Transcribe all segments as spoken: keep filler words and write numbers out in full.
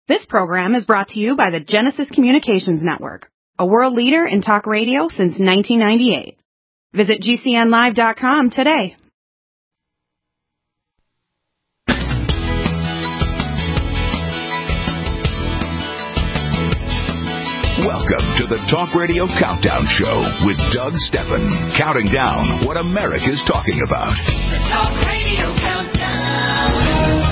This program is brought to you by the Genesis Communications Network, a world leader in talk radio since nineteen ninety-eight. Visit G C N live dot com today. Welcome to the Talk Radio Countdown Show with Doug Steffen, counting down what America's talking about. The Talk Radio Countdown.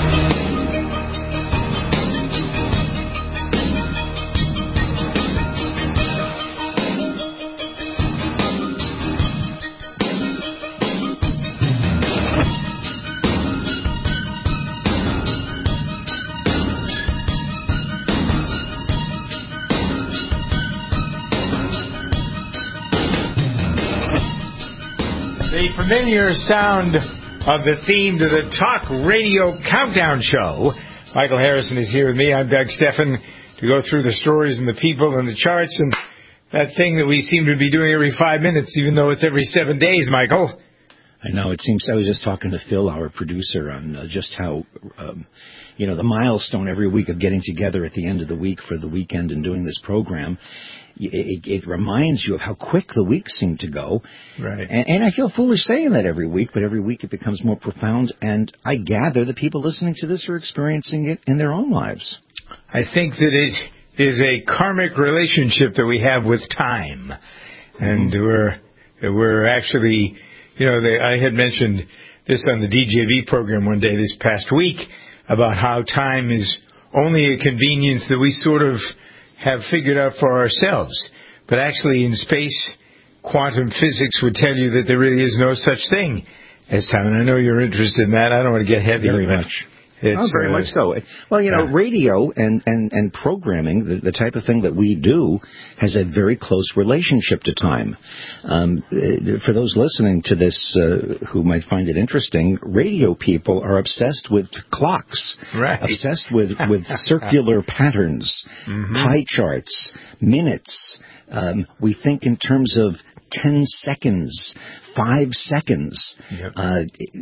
The familiar sound of the theme to the Talk Radio Countdown Show. Michael Harrison is here with me. I'm Doug Steffen to go through the stories and the people and the charts and that thing that we seem to be doing every five minutes, even though it's every seven days, Michael. I know. It seems I was just talking to Phil, our producer, on uh, just how, um, you know, the milestone every week of getting together at the end of the week for the weekend and doing this program. It, it, it reminds you of how quick the weeks seem to go. Right. And, and I feel foolish saying that every week, but every week it becomes more profound. And I gather the people listening to this are experiencing it in their own lives. I think that it is a karmic relationship that we have with time. And mm-hmm. we're, we're actually, you know, they, I had mentioned this on the D J V program one day this past week about how time is only a convenience that we sort of have figured out for ourselves. But actually in space, quantum physics would tell you that there really is no such thing as time. And I know you're interested in that. I don't want to get heavy. Very much. It's, oh, very uh, much so. Well, you know, yeah. radio and, and, and programming, the, the type of thing that we do, has a very close relationship to time. Um, for those listening to this uh, who might find it interesting, radio people are obsessed with clocks, right. obsessed with, with circular patterns, mm-hmm. pie charts, minutes. Um, we think in terms of ten seconds, five seconds, yep. uh,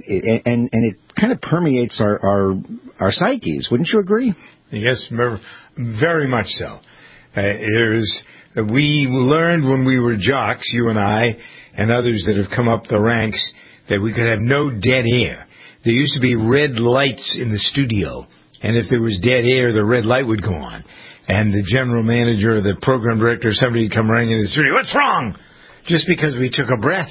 and and it kind of permeates our, our our psyches. Wouldn't you agree? Yes, very much so. Uh, there's we learned when we were jocks, you and I, and others that have come up the ranks, that we could have no dead air. There used to be red lights in the studio, and if there was dead air, the red light would go on, and the general manager or the program director or somebody would come running into the studio. What's wrong? Just because we took a breath.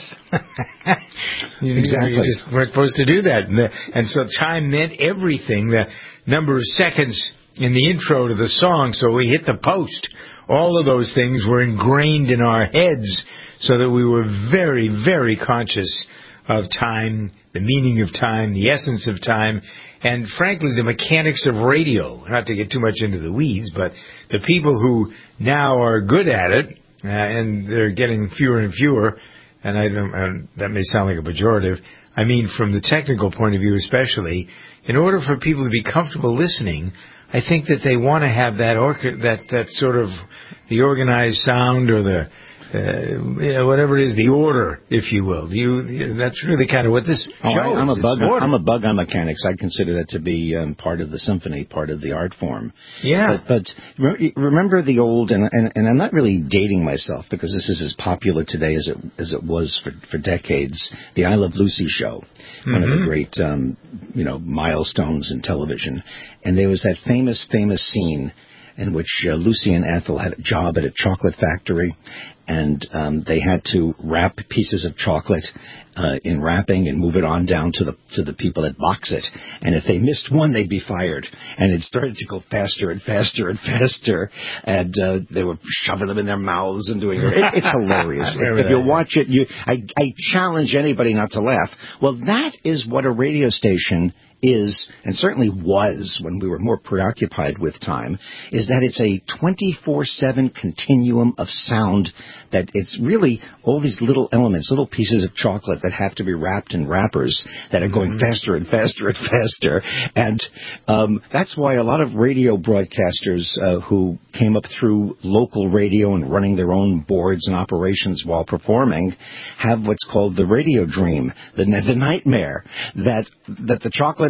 you, exactly. You just weren't supposed to do that. And, the, and so time meant everything. The number of seconds in the intro to the song, so we hit the post. All of those things were ingrained in our heads so that we were very, very conscious of time, the meaning of time, the essence of time, and frankly, the mechanics of radio. Not to get too much into the weeds, but the people who now are good at it, Uh, and they're getting fewer and fewer, and I don't, and that may sound like a pejorative. I mean, from the technical point of view especially, in order for people to be comfortable listening, I think that they want to have that orca- that that sort of the organized sound or the uh, you know, whatever it is, the order, if you will. You, that's really kind of what this oh, show I, I'm is. a bug. Order. I'm a bug on mechanics. I consider that to be um, part of the symphony, part of the art form. Yeah. But, but remember the old, and, and and I'm not really dating myself because this is as popular today as it as it was for for decades. The I Love Lucy show, mm-hmm. one of the great um, you know milestones in television, and there was that famous famous scene in which uh, Lucy and Ethel had a job at a chocolate factory, and um, they had to wrap pieces of chocolate uh, in wrapping and move it on down to the to the people that box it. And if they missed one, they'd be fired. And it started to go faster and faster and faster, and uh, they were shoving them in their mouths and doing it. it it's hilarious. if, if you watch it, you I, I challenge anybody not to laugh. Well, that is what a radio station is, and certainly was when we were more preoccupied with time, is that it's a twenty-four seven continuum of sound, that it's really all these little elements, little pieces of chocolate that have to be wrapped in wrappers that are going mm-hmm. faster and faster and faster. And um, that's why a lot of radio broadcasters uh, who came up through local radio and running their own boards and operations while performing have what's called the radio dream, the, the nightmare, that that the chocolate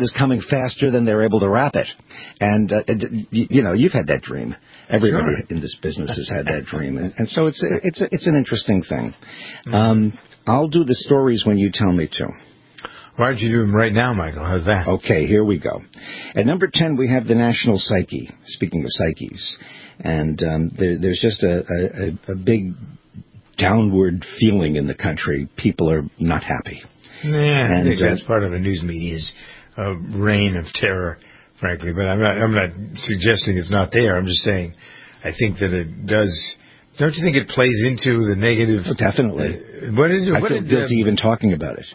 it is coming faster than they're able to wrap it. And, uh, you, you know, you've had that dream. Everybody Sure. in this business has had that dream. And, and so it's, a, it's, a, it's an interesting thing. Um, I'll do the stories when you tell me to. Why don't you do them right now, Michael? How's that? Okay, here we go. At number ten, we have the national psyche, speaking of psyches. And um, there, there's just a, a, a big downward feeling in the country. People are not happy. Yeah, I And, think uh, that's part of the news media's uh, reign of terror, frankly. But I'm not, I'm not suggesting it's not there. I'm just saying I think that it does. Don't you think it plays into the negative? Oh, definitely. Uh, what did, I what feel did, guilty uh, even talking about it.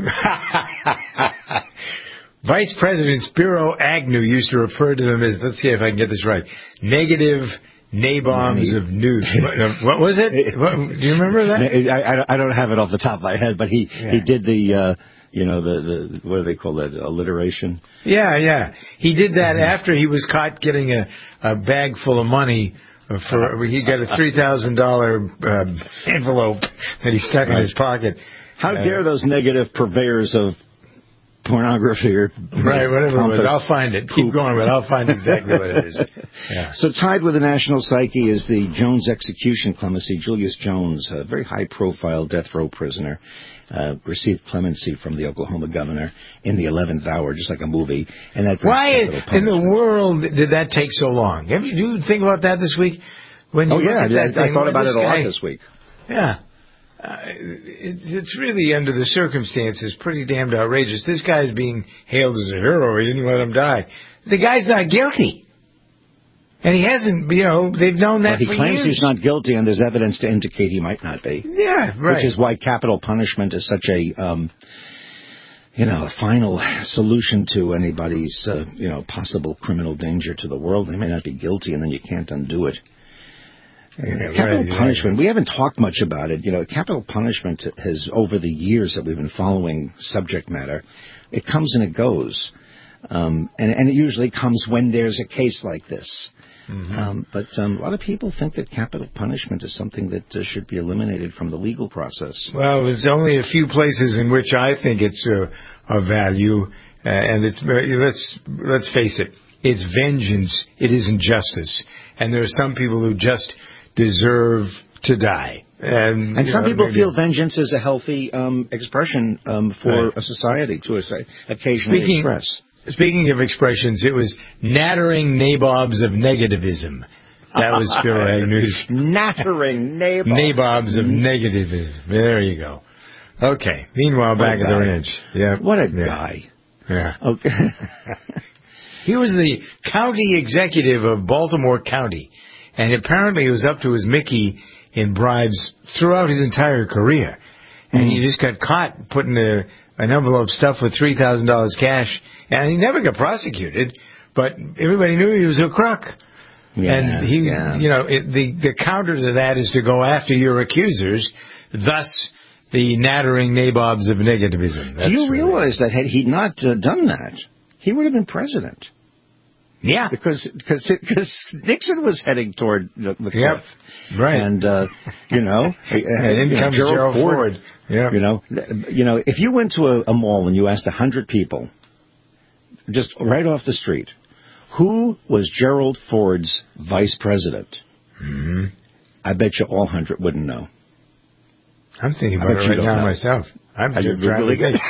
Vice President Spiro Agnew used to refer to them as, let's see if I can get this right, negative nabobs of news. What, uh, what was it? What, do you remember that? I, I, I don't have it off the top of my head, but he, Yeah. he did the, uh, you know, the, the, what do they call that, alliteration? Yeah, yeah. He did that after he was caught getting a, a bag full of money for, he got a three thousand dollars uh, envelope that he stuck in his pocket. How Uh, dare those negative purveyors of pornography or Right, whatever it was. pompous I'll find it. Keep poop. going, but I'll find exactly what it is. Yeah. So tied with the national psyche is the Jones execution clemency. Julius Jones, a very high-profile death row prisoner, uh, received clemency from the Oklahoma governor in the eleventh hour, just like a movie. And that brings Why capital in the punishment. world did that take so long? Have you, do you think about that this week? When you Oh, look yeah, at that I, I thing, thought what about it this a lot guy- this week. Yeah. Uh, it, it's really, under the circumstances, pretty damned outrageous. This guy's being hailed as a hero. He didn't let him die. The guy's not guilty. And he hasn't, you know, they've known that But he for claims years. he's not guilty, and there's evidence to indicate he might not be. Yeah, right. Which is why capital punishment is such a, um, you know, a final solution to anybody's, uh, you know, possible criminal danger to the world. They may not be guilty, and then you can't undo it. Yeah, Capital right, punishment, right. we haven't talked much about it. You know, capital punishment has, over the years that we've been following subject matter, it comes and it goes. Um, and, and it usually comes when there's a case like this. Mm-hmm. Um, but um, a lot of people think that capital punishment is something that uh, should be eliminated from the legal process. Well, there's only a few places in which I think it's uh, of value, uh, and it's uh, let's let's face it, it's vengeance. It isn't justice, and there are some people who just deserve to die. And, And you some know, people maybe- feel vengeance is a healthy um, expression um, for Right. a society to say, occasionally Speaking- express. Speaking of expressions, it was nattering nabobs of negativism. That was Spiro Agnew's Nattering nabobs. nabobs of negativism. There you go. Okay. Meanwhile, What a back at the guy. ranch. Yeah. What a Yeah. guy. Yeah. Okay. He was the county executive of Baltimore County, and apparently he was up to his Mickey in bribes throughout his entire career. And he just got caught putting a, an envelope stuffed with three thousand dollars cash, and he never got prosecuted, but everybody knew he was a crook. Yeah, and he, yeah. you know, it, the, the counter to that is to go after your accusers, thus the nattering nabobs of negativism. That's Do you really- realize that had he not uh, done that, he would have been president? Yeah. Because because because Nixon was heading toward the, the Yep. cliff. Right. And uh, you know, And in you know, comes Gerald Ford. Yeah. You know, you know, if you went to a, a mall and you asked a hundred people, just right off the street, who was Gerald Ford's vice president? hmm I bet you all hundred wouldn't know. I'm thinking I about bet it you right don't now know. myself. I'm Are you just trying really to think.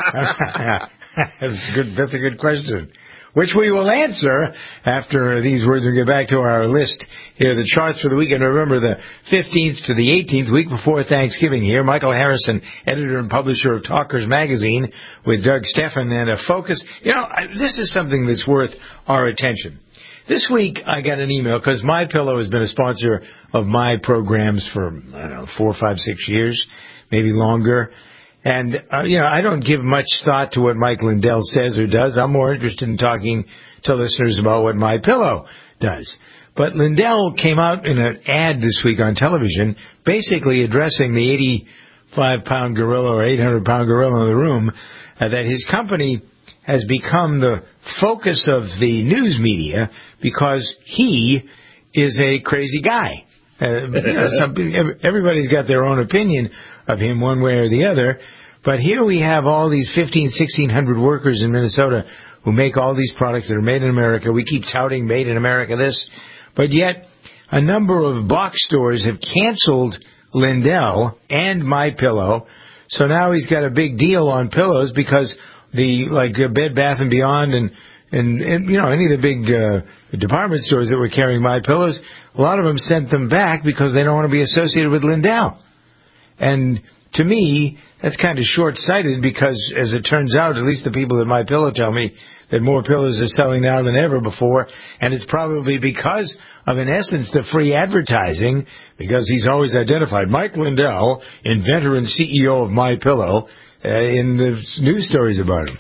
That's good. That's a good question, which we will answer after these words. We'll get back to our list here, the charts for the weekend. Remember, the fifteenth to the eighteenth, week before Thanksgiving here. Michael Harrison, editor and publisher of Talkers Magazine, with Doug Steffen, and a focus. You know, I, this is something that's worth our attention. This week, I got an email because MyPillow has been a sponsor of my programs for, I don't know, four, five, six years, maybe longer. And, uh, you know, I don't give much thought to what Mike Lindell says or does. I'm more interested in talking to listeners about what MyPillow does. But Lindell came out in an ad this week on television basically addressing the eighty-five pound gorilla or eight hundred pound gorilla in the room, uh, that his company has become the focus of the news media because he is a crazy guy. Uh, you know, some, everybody's got their own opinion of him one way or the other, But here we have all these fifteen, sixteen hundred workers in Minnesota who make all these products that are made in America. We keep touting made in America this, but yet a number of box stores have canceled Lindell and MyPillow. So now he's got a big deal on pillows because the, like, uh, Bed Bath and Beyond and, and, and, you know, any of the big uh, department stores that were carrying MyPillows, a lot of them sent them back because they don't want to be associated with Lindell. And to me, that's kind of short-sighted because, as it turns out, at least the people at MyPillow tell me that more pillows are selling now than ever before, and it's probably because of, in essence, the free advertising, because he's always identified Mike Lindell, inventor and C E O of MyPillow, uh, in the news stories about him.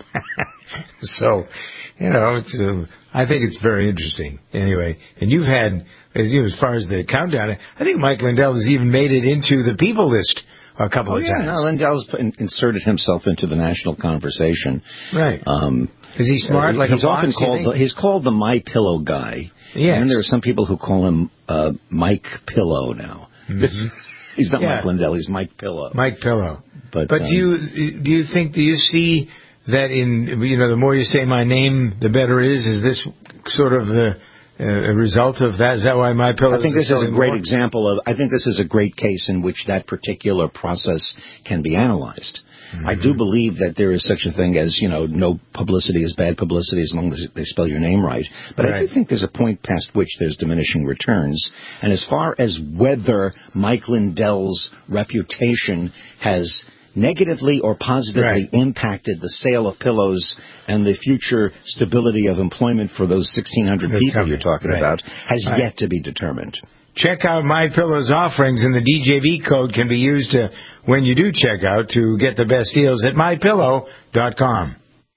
So, you know, it's, uh, I think it's very interesting. Anyway, and you've had, you know, as far as the countdown, I think Mike Lindell has even made it into the people list a couple oh, of yeah, times. No, Lindell's inserted himself into the national conversation. Right. Um, Is he smart? uh, like he's a often box, called. The, he's called the My Pillow guy. Yes. And there are some people who call him uh, Mike Pillow now. Mm-hmm. He's not yeah. Mike Lindell. He's Mike Pillow. Mike Pillow. But, but um, do you do you think do you see that in you know the more you say my name the better it is? Is this sort of the a result of that? Is that why MyPillow? I think this is a great more? example of. I think this is a great case in which that particular process can be analyzed. Mm-hmm. I do believe that there is such a thing as, you know, no publicity is bad publicity as long as they spell your name right. But right. I do think there's a point past which there's diminishing returns. And as far as whether Mike Lindell's reputation has negatively or positively right. impacted the sale of pillows and the future stability of employment for those sixteen hundred That's people coming. You're talking right. about has right. yet to be determined. Check out MyPillow's offerings, and the D J V code can be used to, when you do check out to get the best deals at my pillow dot com.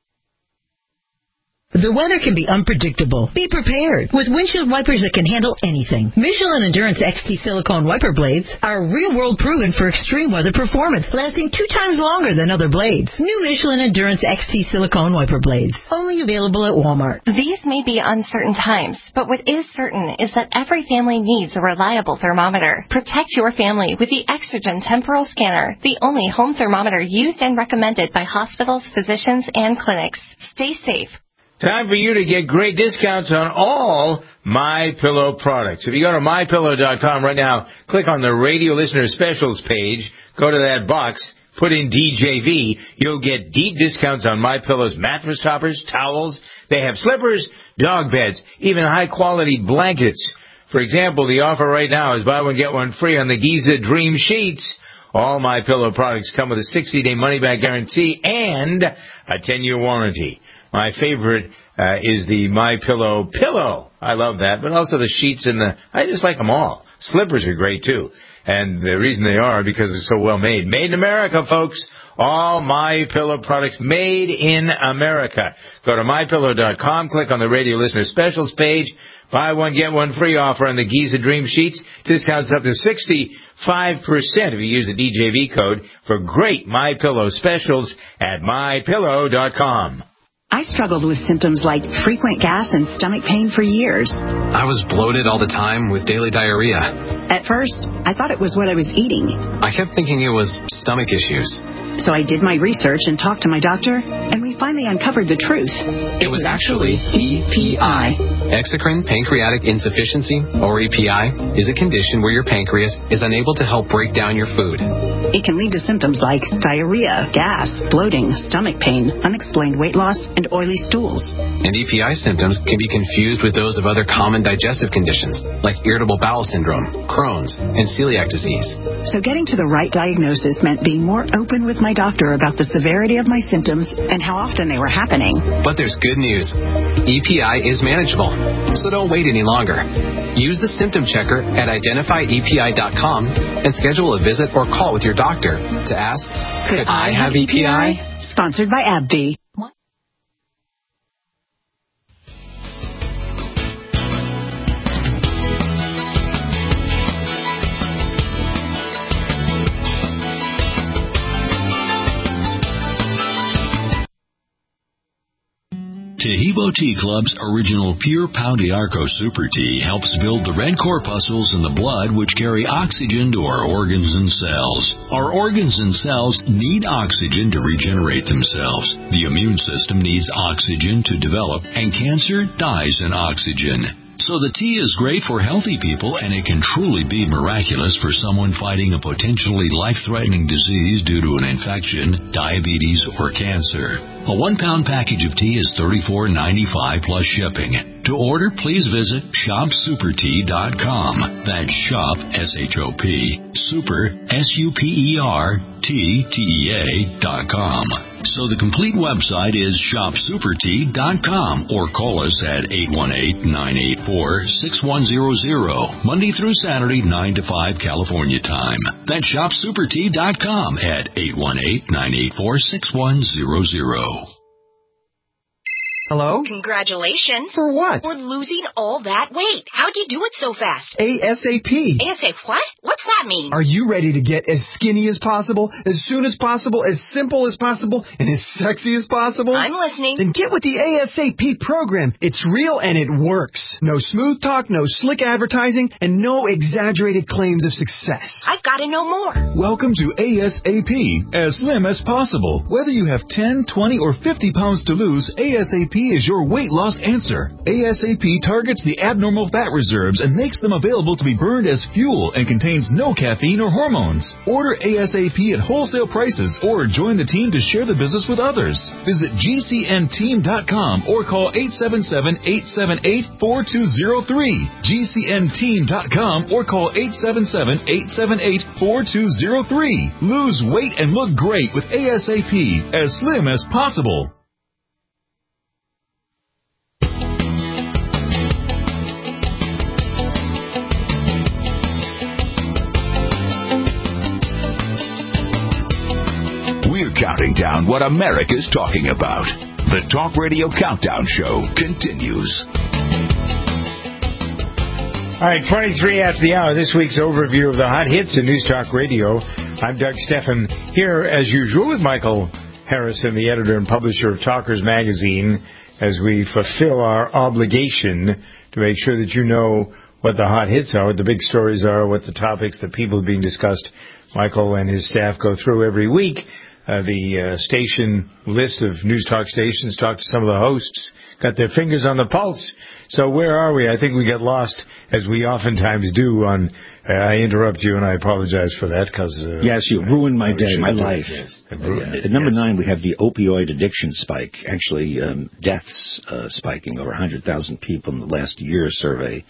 The weather can be unpredictable. Be prepared with windshield wipers that can handle anything. Michelin Endurance X T silicone wiper blades are real-world proven for extreme weather performance, lasting two times longer than other blades. New Michelin Endurance X T silicone wiper blades, only available at Walmart. These may be uncertain times, but what is certain is that every family needs a reliable thermometer. Protect your family with the Exergen Temporal Scanner, the only home thermometer used and recommended by hospitals, physicians, and clinics. Stay safe. Time for you to get great discounts on all MyPillow products. If you go to my pillow dot com right now, click on the Radio Listener Specials page, go to that box, put in D J V, you'll get deep discounts on MyPillow's mattress toppers, towels. They have slippers, dog beds, even high-quality blankets. For example, the offer right now is buy one, get one free on the Giza Dream Sheets. All MyPillow products come with a sixty-day money-back guarantee and a ten-year warranty. My favorite uh, is the MyPillow pillow. I love that, but also the sheets and the, I just like them all. Slippers are great, too. And the reason they are because they're so well made. Made in America, folks. All MyPillow products made in America. Go to my pillow dot com, click on the Radio Listener Specials page. Buy one, get one free offer on the Giza Dream Sheets. Discounts up to sixty-five percent if you use the D J V code for great MyPillow specials at my pillow dot com. I struggled with symptoms like frequent gas and stomach pain for years. I was bloated all the time with daily diarrhea. At first, I thought it was what I was eating. I kept thinking it was stomach issues. So I did my research and talked to my doctor, and we finally uncovered the truth. It was actually E P I. Exocrine pancreatic insufficiency, or E P I, is a condition where your pancreas is unable to help break down your food. It can lead to symptoms like diarrhea, gas, bloating, stomach pain, unexplained weight loss, and oily stools. And E P I symptoms can be confused with those of other common digestive conditions, like irritable bowel syndrome, Crohn's, and celiac disease. So getting to the right diagnosis meant being more open with my doctor about the severity of my symptoms and how often they were happening. But there's good news. E P I is manageable, so don't wait any longer. Use the symptom checker at identify E P I dot com and schedule a visit or call with your doctor to ask, could I have E P I? Sponsored by AbbVie. Tahiti Evo Tea Club's original Pure Pau d'Arco Super Tea helps build the red corpuscles in the blood which carry oxygen to our organs and cells. Our organs and cells need oxygen to regenerate themselves. The immune system needs oxygen to develop, and cancer dies in oxygen. So the tea is great for healthy people, and it can truly be miraculous for someone fighting a potentially life-threatening disease due to an infection, diabetes, or cancer. A one-pound package of tea is thirty-four ninety-five plus shipping. To order, please visit shop super tea dot com. That's shop, S H O P, super, S U P E R, T, T E A, dot com. So the complete website is shop super tea dot com, or call us at eight one eight, nine eight four, six one zero zero, Monday through Saturday, nine to five California time. That's shop super tea dot com at eight one eight, nine eight four, six one zero zero. Hello? Congratulations. For what? For losing all that weight. How'd you do it so fast? ASAP. ASAP what? What's that mean? Are you ready to get as skinny as possible, as soon as possible, as simple as possible, and as sexy as possible? I'm listening. Then get with the ASAP program. It's real and it works. No smooth talk, no slick advertising, and no exaggerated claims of success. I've got to know more. Welcome to ASAP, as slim as possible. Whether you have ten, twenty, or fifty pounds to lose, ASAP is your weight loss answer. ASAP targets the abnormal fat reserves and makes them available to be burned as fuel and contains no caffeine or hormones. Order ASAP at wholesale prices or join the team to share the business with others. Visit G C N team dot com or call eight seven seven, eight seven eight, four two zero three. G C N team dot com or call eight seven seven, eight seven eight, four two zero three. Lose weight and look great with ASAP, as slim as possible. We're counting down what America's talking about. The Talk Radio Countdown Show continues. All right, twenty-three after the hour, this week's overview of the hot hits in News Talk Radio. I'm Doug Steffen, here as usual with Michael Harrison, the editor and publisher of Talkers Magazine, as we fulfill our obligation to make sure that you know what the hot hits are, what the big stories are, what the topics, the people being discussed. Michael and his staff go through every week. Uh, the uh, station list of News Talk stations, talk to some of the hosts, got their fingers on the pulse. So where are we? I think we get lost, as we oftentimes do, on... Uh, I interrupt you, and I apologize for that, because... Uh, yes, you ruined my day, my life. Yes. Uh, at number yes. nine, we have the opioid addiction spike. Actually, um, deaths uh, spiking, over one hundred thousand people in the last year survey.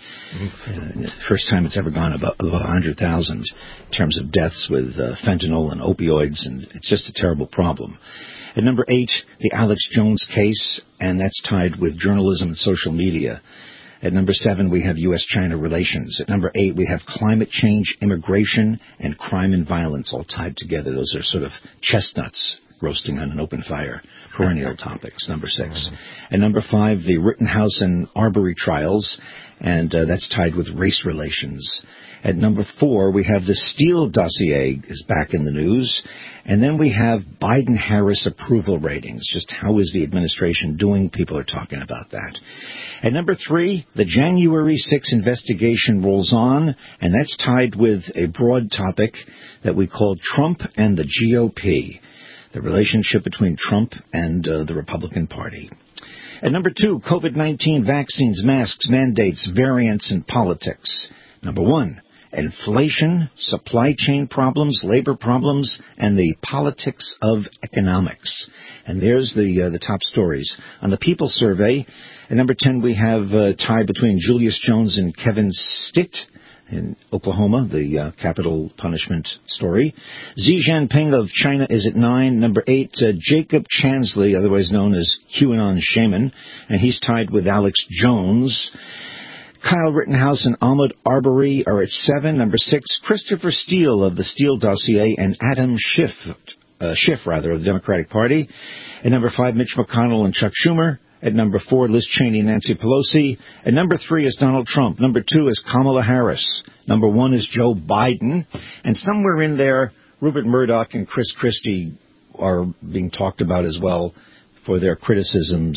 Uh, first time it's ever gone above, above one hundred thousand in terms of deaths with uh, fentanyl and opioids, and it's just a terrible problem. At number eight, the Alex Jones case, and that's tied with journalism and social media. At number seven, we have U S China relations. At number eight, we have climate change, immigration, and crime and violence all tied together. Those are sort of chestnuts roasting on an open fire, perennial topics, number six. Mm-hmm. At number five, the Rittenhouse and Arbery trials, and uh, that's tied with race relations. At number four, we have the Steele dossier is back in the news. And then we have Biden-Harris approval ratings. Just how is the administration doing? People are talking about that. At number three, the January sixth investigation rolls on, and that's tied with a broad topic that we call Trump and the G O P, the relationship between Trump and uh, the Republican Party. At number two, COVID nineteen vaccines, masks, mandates, variants, and politics. Number one, inflation, supply chain problems, labor problems, and the politics of economics. And there's the uh, the top stories. On the People survey, at number ten, we have a tie between Julius Jones and Kevin Stitt in Oklahoma, the uh, capital punishment story. Xi Jinping of China is at nine. Number eight, uh, Jacob Chansley, otherwise known as QAnon Shaman, and he's tied with Alex Jones. Kyle Rittenhouse and Ahmaud Arbery are at seven. Number six, Christopher Steele of the Steele dossier and Adam Schiff, uh, Schiff rather, of the Democratic Party. At number five, Mitch McConnell and Chuck Schumer. At number four, Liz Cheney and Nancy Pelosi. At number three is Donald Trump. Number two is Kamala Harris. Number one is Joe Biden. And somewhere in there, Rupert Murdoch and Chris Christie are being talked about as well for their criticisms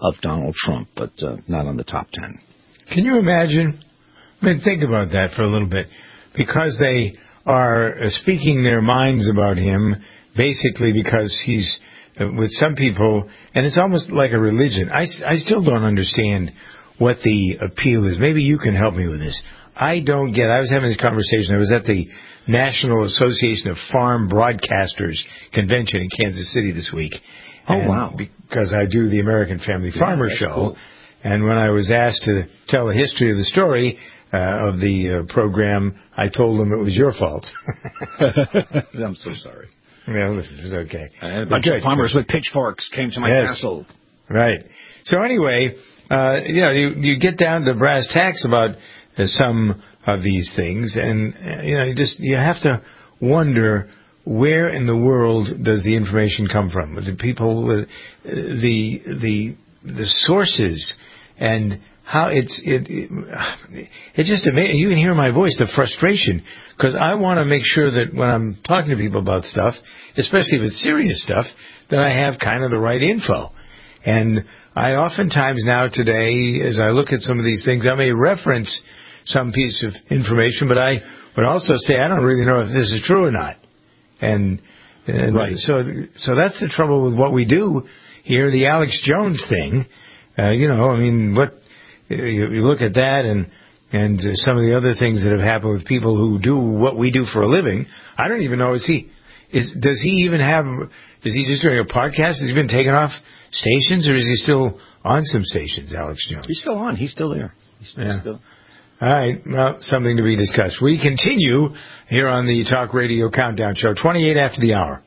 of Donald Trump, but uh, not on the top ten. Can you imagine? I mean, think about that for a little bit. Because they are uh, speaking their minds about him, basically because he's, uh, with some people, and it's almost like a religion. I, I still don't understand what the appeal is. Maybe you can help me with this. I don't get, I was having this conversation, I was at the National Association of Farm Broadcasters convention in Kansas City this week. Oh, and wow. Because I do the American Family Farmer yeah, Show. Cool. And when I was asked to tell the history of the story uh, of the uh, program, I told them it was your fault. I'm so sorry. Yeah, listen, it's okay. I had a bunch of farmers with pitchforks came to my yes. castle. Right. So anyway, uh, you know, you, you get down to brass tacks about uh, some of these things, and uh, you know, you just you have to wonder where in the world does the information come from? The people, uh, the the the sources, and how it's it it, it just amazing. You can hear my voice, the frustration, because I want to make sure that when I'm talking to people about stuff, especially if it's serious stuff, that I have kind of the right info. And I oftentimes now today, as I look at some of these things, I may reference some piece of information, but I would also say I don't really know if this is true or not. And, and right. so so that's the trouble with what we do here, the Alex Jones thing. Uh, you know, I mean, what you, you look at that and and uh, some of the other things that have happened with people who do what we do for a living. I don't even know, is he, is does he even have, is he just doing a podcast? Has he been taken off stations, or is he still on some stations, Alex Jones? He's still on. He's still there. He's still, yeah. still. All right. Well, something to be discussed. We continue here on the Talk Radio Countdown Show, twenty-eight after the hour.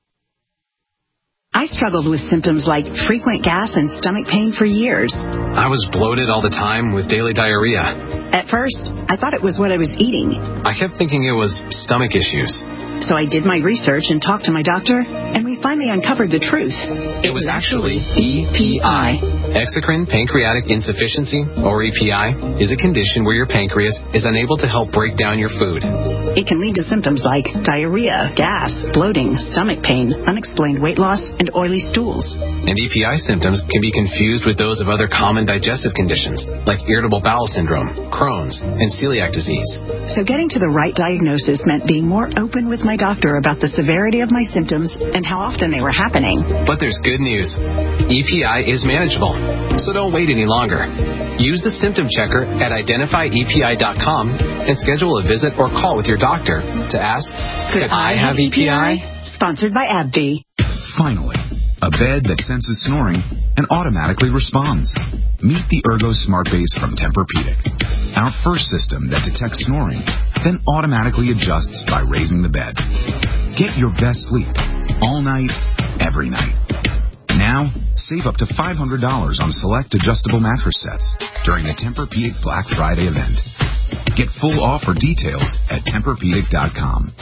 I struggled with symptoms like frequent gas and stomach pain for years. I was bloated all the time with daily diarrhea. At first, I thought it was what I was eating. I kept thinking it was stomach issues. So I did my research and talked to my doctor, and we finally uncovered the truth. It was actually E P I. Exocrine pancreatic insufficiency, or E P I, is a condition where your pancreas is unable to help break down your food. It can lead to symptoms like diarrhea, gas, bloating, stomach pain, unexplained weight loss, and oily stools. And E P I symptoms can be confused with those of other common digestive conditions, like irritable bowel syndrome, Crohn's, and celiac disease. So getting to the right diagnosis meant being more open with my doctor about the severity of my symptoms and how often they were happening. But there's good news. E P I is manageable, so don't wait any longer. Use the symptom checker at identify E P I dot com and schedule a visit or call with your doctor to ask, could I have E P I? Sponsored by AbbVie. Finally, a bed that senses snoring and automatically responds. Meet the Ergo Smart Base from Tempur-Pedic, our first system that detects snoring, then automatically adjusts by raising the bed. Get your best sleep all night, every night. Now, save up to five hundred dollars on select adjustable mattress sets during the Tempur-Pedic Black Friday event. Get full offer details at Tempur Pedic dot com.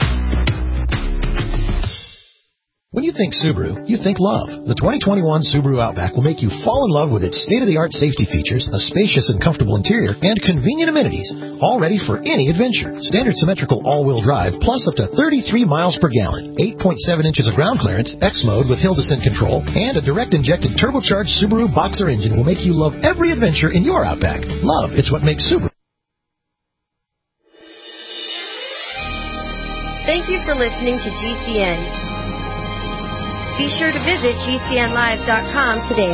When you think Subaru, you think love. The twenty twenty-one Subaru Outback will make you fall in love with its state-of-the-art safety features, a spacious and comfortable interior, and convenient amenities, all ready for any adventure. Standard symmetrical all-wheel drive, plus up to thirty-three miles per gallon, eight point seven inches of ground clearance, X-Mode with hill descent control, and a direct-injected turbocharged Subaru Boxer engine will make you love every adventure in your Outback. Love, it's what makes Subaru. Thank you for listening to G C N. Be sure to visit G C N live dot com today.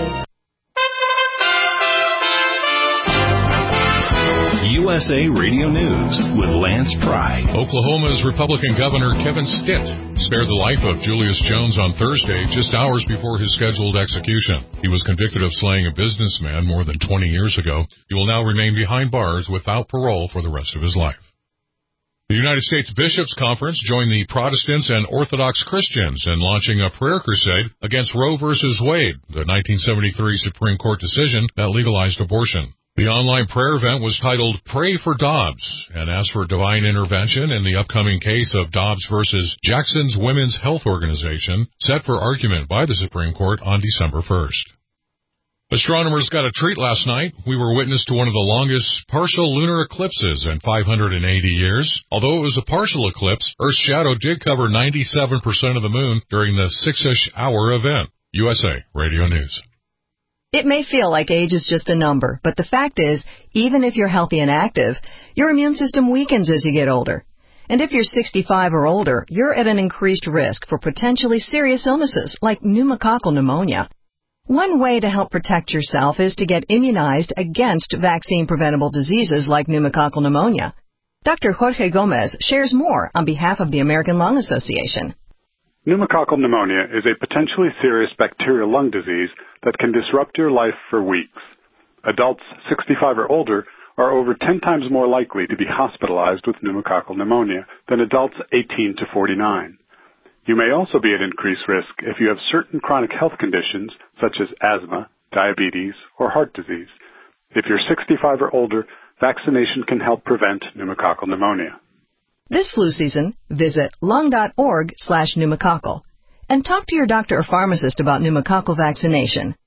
U S A Radio News with Lance Pry. Oklahoma's Republican Governor Kevin Stitt spared the life of Julius Jones on Thursday, just hours before his scheduled execution. He was convicted of slaying a businessman more than twenty years ago. He will now remain behind bars without parole for the rest of his life. The United States Bishops' Conference joined the Protestants and Orthodox Christians in launching a prayer crusade against Roe v. Wade, the nineteen seventy-three Supreme Court decision that legalized abortion. The online prayer event was titled Pray for Dobbs and asked for divine intervention in the upcoming case of Dobbs versus Jackson's Women's Health Organization, set for argument by the Supreme Court on December first. Astronomers got a treat last night. We were witness to one of the longest partial lunar eclipses in five hundred eighty years. Although it was a partial eclipse, Earth's shadow did cover ninety-seven percent of the moon during the six-ish hour event. U S A Radio News. It may feel like age is just a number, but the fact is, even if you're healthy and active, your immune system weakens as you get older. And if you're sixty-five or older, you're at an increased risk for potentially serious illnesses like pneumococcal pneumonia. One way to help protect yourself is to get immunized against vaccine-preventable diseases like pneumococcal pneumonia. Doctor Jorge Gomez shares more on behalf of the American Lung Association. Pneumococcal pneumonia is a potentially serious bacterial lung disease that can disrupt your life for weeks. Adults sixty-five or older are over ten times more likely to be hospitalized with pneumococcal pneumonia than adults eighteen to forty-nine. You may also be at increased risk if you have certain chronic health conditions such as asthma, diabetes, or heart disease. If you're sixty-five or older, vaccination can help prevent pneumococcal pneumonia. This flu season, visit lung.org slash pneumococcal and talk to your doctor or pharmacist about pneumococcal vaccination.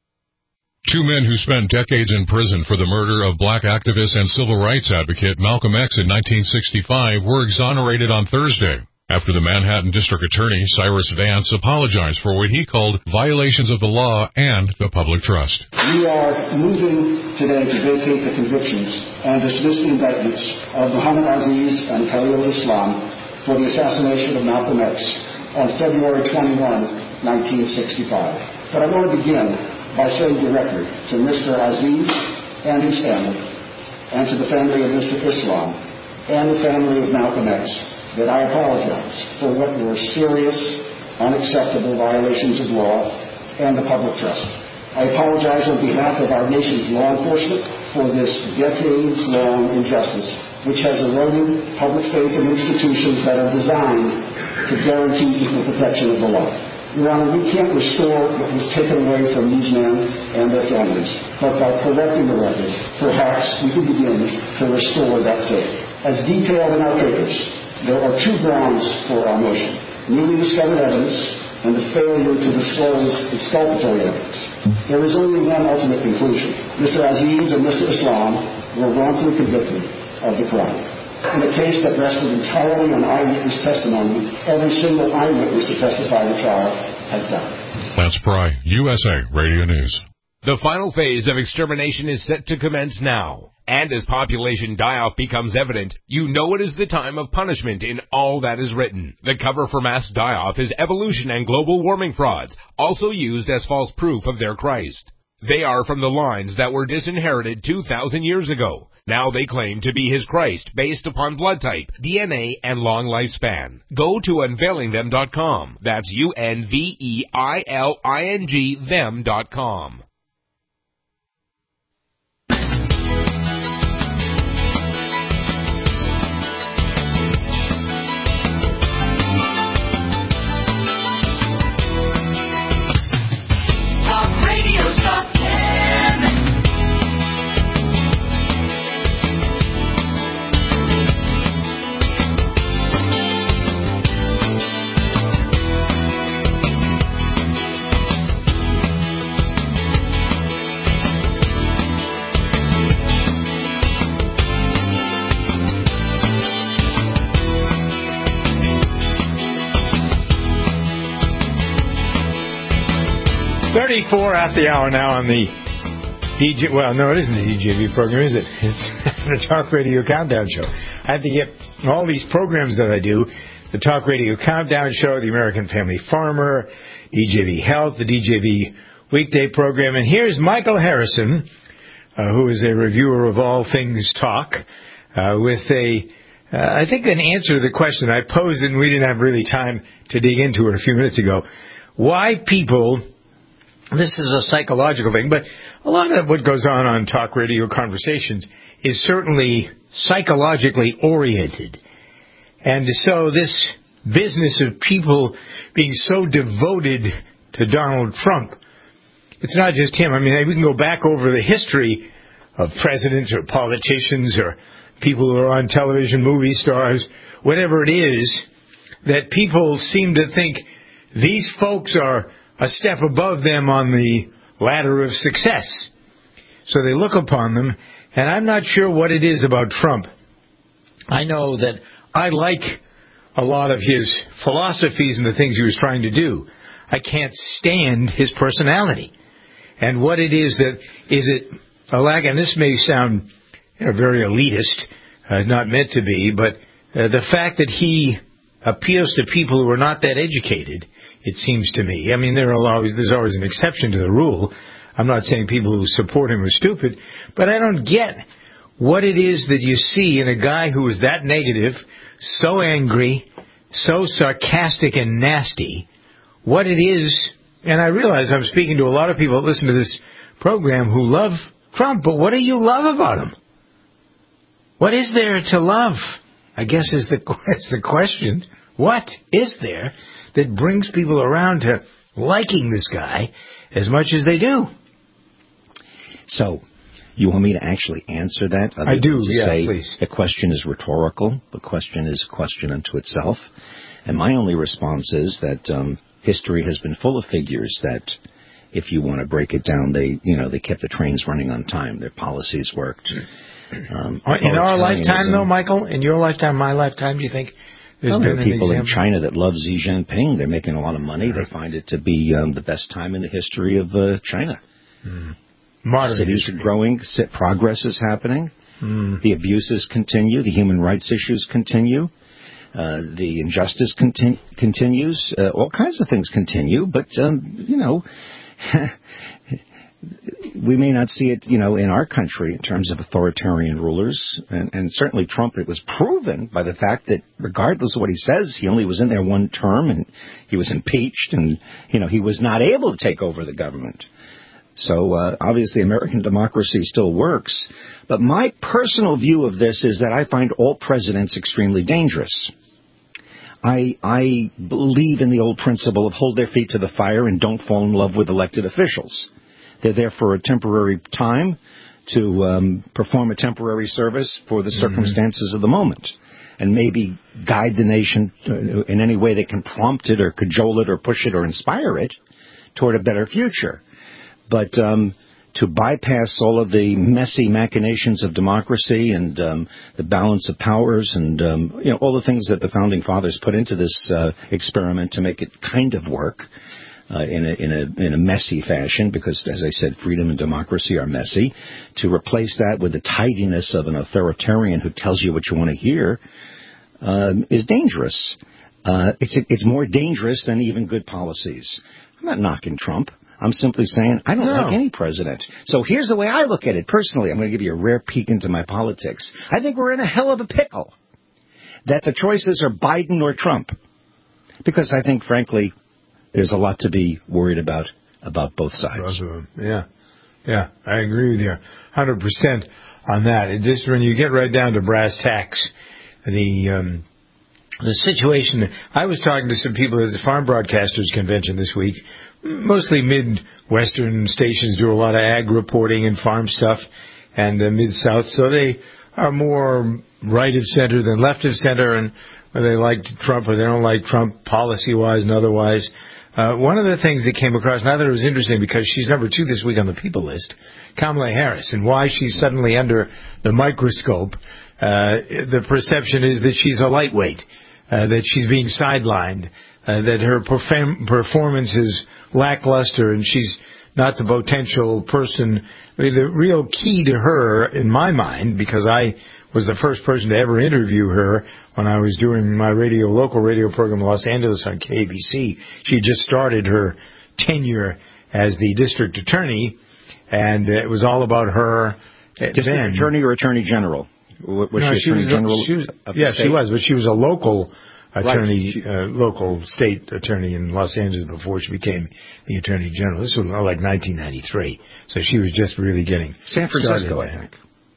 Two men who spent decades in prison for the murder of black activist and civil rights advocate Malcolm X in nineteen sixty-five were exonerated on Thursday after the Manhattan District Attorney, Cyrus Vance, apologized for what he called violations of the law and the public trust. We are moving today to vacate the convictions and dismiss the indictments of Muhammad Aziz and Khalil Islam for the assassination of Malcolm X on February twenty-first, nineteen sixty-five. But I want to begin by saying directly to Mister Aziz and his family, and to the family of Mister Islam, and the family of Malcolm X, that I apologize for what were serious, unacceptable violations of law and the public trust. I apologize on behalf of our nation's law enforcement for this decades-long injustice, which has eroded public faith in institutions that are designed to guarantee equal protection of the law. Your Honor, we can't restore what was taken away from these men and their families, but by correcting the record, perhaps we can begin to restore that faith. As detailed in our papers, there are two grounds for our motion: newly discovered evidence and the failure to disclose exculpatory evidence. There is only one ultimate conclusion. Mister Aziz and Mister Islam were wrongfully convicted of the crime. In a case that rested entirely on eyewitness testimony, every single eyewitness to testify in the trial has died. Lance Pry, U S A Radio News. The final phase of extermination is set to commence now. And as population die-off becomes evident, you know it is the time of punishment in all that is written. The cover for mass die-off is evolution and global warming frauds, also used as false proof of their Christ. They are from the lines that were disinherited two thousand years ago. Now they claim to be his Christ based upon blood type, D N A, and long lifespan. Go to unveiling them dot com. That's U N V E I L I N G them dot com. thirty-four at the hour now on the D J. Well, no, it isn't the D J V program, is it? It's the Talk Radio Countdown Show. I have to get all these programs that I do: the Talk Radio Countdown Show, the American Family Farmer, D J V Health, the D J V Weekday program. And here's Michael Harrison, uh, who is a reviewer of all things talk, uh, with a, uh, I think, an answer to the question I posed, and we didn't have really time to dig into it a few minutes ago. Why people... This is a psychological thing, but a lot of what goes on on talk radio conversations is certainly psychologically oriented. And so this business of people being so devoted to Donald Trump, it's not just him. I mean, we can go back over the history of presidents or politicians or people who are on television, movie stars, whatever it is, that people seem to think these folks are a step above them on the ladder of success. So they look upon them, and I'm not sure what it is about Trump. I know that I like a lot of his philosophies and the things he was trying to do. I can't stand his personality. and what it is that, is it a lack, and this may sound you know, very elitist, uh, not meant to be, but uh, the fact that he appeals to people who are not that educated, it seems to me. I mean, there are always, there's always an exception to the rule. I'm not saying people who support him are stupid, but I don't get what it is that you see in a guy who is that negative, so angry, so sarcastic and nasty, what it is, and I realize I'm speaking to a lot of people that listen to this program who love Trump, but what do you love about him? What is there to love? I guess is the, is the question. What is there that brings people around to liking this guy as much as they do? So, you want me to actually answer that? I do, to yeah, say please. The question is rhetorical. The question is a question unto itself. And my only response is that um, history has been full of figures that, if you want to break it down, they, you know, they kept the trains running on time. Their policies worked. Um, in our lifetime, though, Michael, in your lifetime, my lifetime, do you think there's well, been there are people an in China that love Xi Jinping. They're making a lot of money. They find it to be um, the best time in the history of uh, China. Mm. Modern Cities history. are growing. Progress is happening. Mm. The abuses continue. The human rights issues continue. Uh, the injustice conti- continues. Uh, all kinds of things continue. But, um, you know... we may not see it, you know, in our country in terms of authoritarian rulers. And, and certainly Trump, it was proven by the fact that regardless of what he says, he only was in there one term and he was impeached and, you know, he was not able to take over the government. So uh, obviously American democracy still works. But my personal view of this is that I find all presidents extremely dangerous. I, I believe in the old principle of hold their feet to the fire and don't fall in love with elected officials. They're there for a temporary time to um, perform a temporary service for the circumstances mm-hmm. of the moment and maybe guide the nation in any way that can prompt it or cajole it or push it or inspire it toward a better future. But um, to bypass all of the messy machinations of democracy and um, the balance of powers and um, you know all the things that the Founding Fathers put into this uh, experiment to make it kind of work, Uh, in a in a in a messy fashion, because as I said, freedom and democracy are messy. To replace that with the tidiness of an authoritarian who tells you what you want to hear um, is dangerous. Uh, it's it's more dangerous than even good policies. I'm not knocking Trump. I'm simply saying I don't no. like any president. So here's the way I look at it personally. I'm going to give you a rare peek into my politics. I think we're in a hell of a pickle. That the choices are Biden or Trump, because I think, frankly, there's a lot to be worried about about both sides. Yeah, yeah, I agree with you one hundred percent on that. It just when you get right down to brass tacks, the um, the situation. I was talking to some people at the Farm Broadcasters Convention this week. Mostly Midwestern stations do a lot of ag reporting and farm stuff, and the Mid-South, so they are more right of center than left of center, and whether they like Trump or they don't like Trump policy-wise and otherwise. Uh, one of the things that came across, and I thought it was interesting because she's number two this week on the People list, Kamala Harris, and why she's suddenly under the microscope. Uh, the perception is that she's a lightweight, uh, that she's being sidelined, uh, that her perform- performance is lackluster, and she's not the potential person. I mean, the real key to her, in my mind, because I was the first person to ever interview her when I was doing my radio, local radio program in Los Angeles on K B C. She had just started her tenure as the district attorney, and it was all about her. District then. attorney or attorney general? Was no, she she attorney was general? A, she was, of yeah, the she state? was, but she was a local attorney, right. uh, local state attorney in Los Angeles before she became the attorney general. This was like nineteen ninety-three, so she was just really getting San Francisco, started. I think.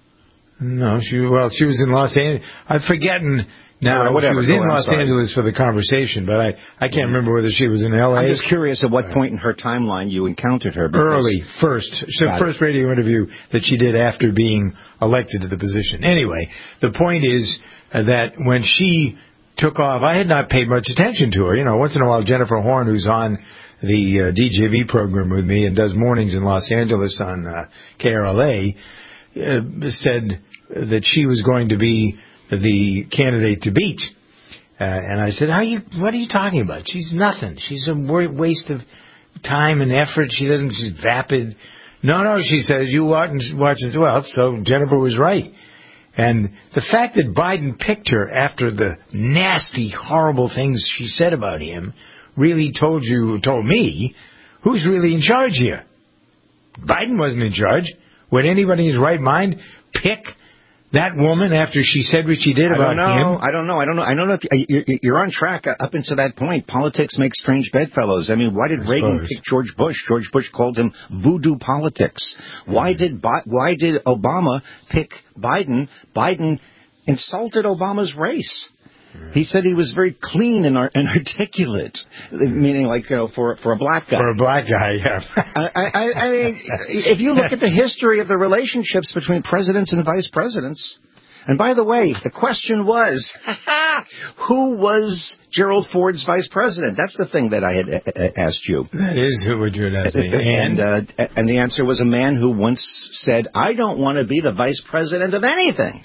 No, she well, she was in Los Angeles. I'm forgetting now. No, she was in Go, Los Angeles for the conversation, but I, I can't remember whether she was in L A. I'm just curious at what point in her timeline you encountered her. Early, first. So first it. radio interview that she did after being elected to the position. Anyway, the point is uh, that when she took off, I had not paid much attention to her. You know, once in a while, Jennifer Horn, who's on the uh, D J V program with me and does mornings in Los Angeles on uh, K R L A, uh, said that she was going to be the candidate to beat. Uh, and I said, "How you? What are you talking about? She's nothing. She's a waste of time and effort. She doesn't, she's vapid. No, no, she says, you watch and watch as well. So Jennifer was right. And the fact that Biden picked her after the nasty, horrible things she said about him really told you, told me, who's really in charge here? Biden wasn't in charge. Would anybody in his right mind pick that woman after she said what she did I about don't know. him? I don't know. I don't know. I don't know if you, you're on track up until that point. Politics makes strange bedfellows. I mean, why did I Reagan suppose. pick George Bush? George Bush called him voodoo politics. Why did Bi- why did Obama pick Biden? Biden insulted Obama's race. He said he was very clean and, ar- and articulate, meaning like you know, for for a black guy. For a black guy, yeah. I, I, I mean, if you look at the history of the relationships between presidents and vice presidents, and by the way, the question was, who was Gerald Ford's vice president? That's the thing that I had uh, asked you. That is who would you had asked me. And and, uh, and the answer was a man who once said, "I don't want to be the vice president of anything."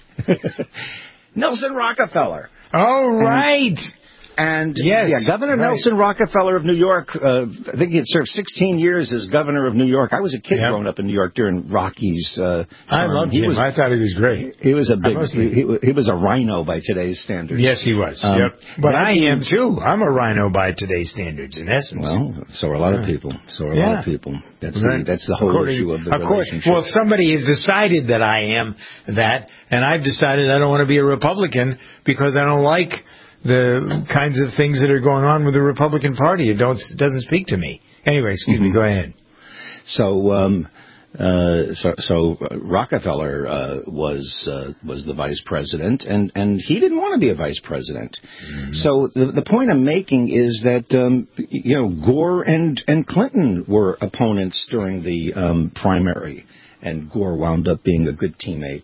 Nelson Rockefeller. Oh, right. And, yes, yeah, Governor right. Nelson Rockefeller of New York, uh, I think he had served sixteen years as governor of New York. I was a kid Yep. growing up in New York during Rocky's uh I term. loved he him. Was, I thought he was great. He was a big, mostly- he, he, he was a rhino by today's standards. Yes, he was. Um, yep. But that I am, means- too. I'm a rhino by today's standards, in essence. Well, so are a lot of Yeah. people. So are a Yeah. lot of people. That's Right. the, that's the whole According- issue of the of course. relationship. Well, somebody has decided that I am that, and I've decided I don't want to be a Republican because I don't like the kinds of things that are going on with the Republican Party. It don't it doesn't speak to me. Anyway, excuse Mm-hmm. me. Go ahead. So, um, uh, so, so uh, Rockefeller uh, was uh, was the vice president, and, and he didn't want to be a vice president. Mm-hmm. So the the point I'm making is that um, you know Gore and and Clinton were opponents during the um, primary, and Gore wound up being a good teammate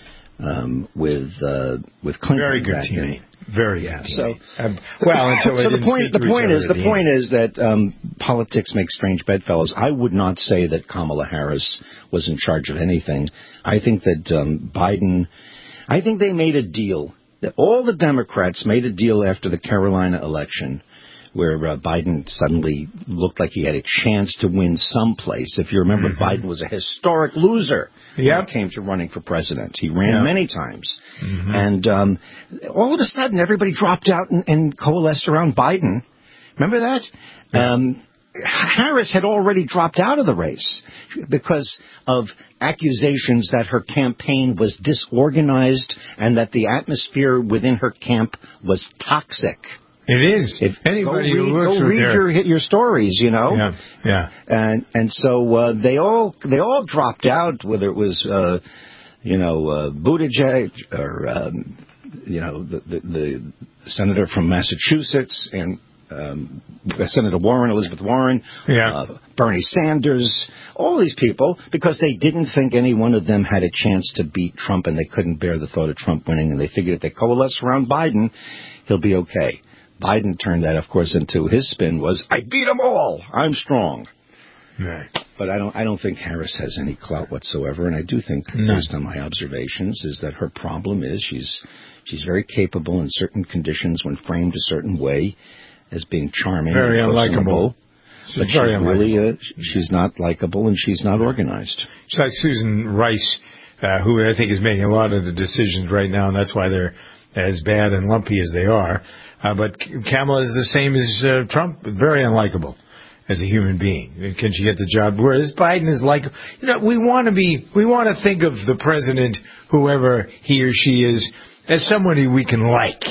um, with uh, with Clinton. Very good back in- teammate. Very Yeah, good so teammate. Um, well, until they so the didn't point speak the to each point other is at the the point end. is that um, politics make strange bedfellows. I would not say that Kamala Harris was in charge of anything. I think that um, Biden, I think they made a deal. That all the Democrats made a deal after the Carolina election, where uh, Biden suddenly looked like he had a chance to win someplace. If you remember, Mm-hmm. Biden was a historic loser when Yep. it came to running for president. He ran Yep. many times. Mhm. And um, all of a sudden, everybody dropped out and, and coalesced around Biden. Remember that? Um, Harris had already dropped out of the race because of accusations that her campaign was disorganized and that the atmosphere within her camp was toxic. It is. If Anybody go who read, works go with read their- your your stories, you know. Yeah, yeah. And and so uh, they all they all dropped out. Whether it was uh, you know uh, Buttigieg or um, you know the, the the senator from Massachusetts and um, Senator Warren, Elizabeth Warren, Yeah. uh, Bernie Sanders, all these people, because they didn't think any one of them had a chance to beat Trump, and they couldn't bear the thought of Trump winning, and they figured if they coalesce around Biden, he'll be okay. Biden turned that, of course, into his spin was, I beat them all. I'm strong. Right. But I don't I don't think Harris has any clout whatsoever, and I do think, No. based on my observations, is that her problem is she's she's very capable in certain conditions when framed a certain way as being charming, Very and unlikable. personable, She's but she's very really unlikable. uh, she's not likable and she's not organized. It's like Susan Rice, uh, who I think is making a lot of the decisions right now, and that's why they're as bad and lumpy as they are. Uh, but Kamala is the same as uh, Trump, very unlikable as a human being. Can she get the job? Whereas Biden is like, you know, we want to be, we want to think of the president, whoever he or she is, as somebody we can like.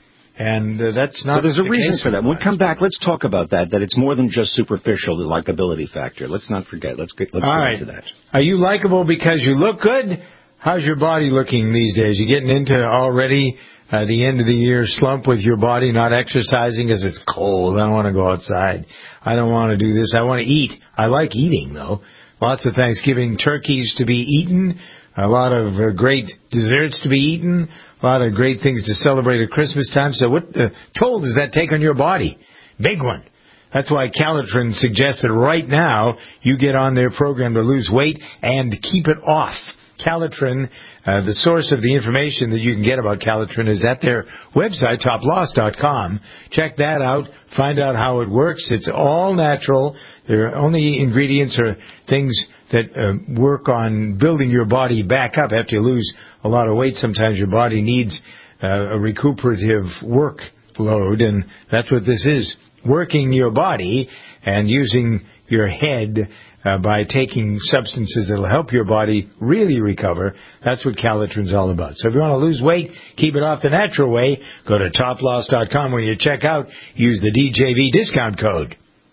And uh, that's not. But there's a the reason case for that. When we with come back, let's talk about that. That it's more than just superficial, the likability factor. Let's not forget. Let's get let's All get right. into that. Are you likable because you look good? How's your body looking these days? You getting into already uh, the end of the year slump with your body not exercising because it's cold? I don't want to go outside. I don't want to do this. I want to eat. I like eating, though. Lots of Thanksgiving turkeys to be eaten. A lot of uh, great desserts to be eaten. A lot of great things to celebrate at Christmas time. So what uh, toll does that take on your body? Big one. That's why Calitrin suggests that right now you get on their program to lose weight and keep it off. Calitrin. Uh, the source of the information that you can get about Calitrin is at their website, top loss dot com. Check that out. Find out how it works. It's all natural. Their only ingredients are things that uh, work on building your body back up. After you lose a lot of weight, sometimes your body needs uh, a recuperative workload, and that's what this is. Working your body and using your head uh, by taking substances that will help your body really recover. That's what Calitrin's all about. So if you want to lose weight, keep it off the natural way, go to top loss dot com. When you check out, use the D J V discount code.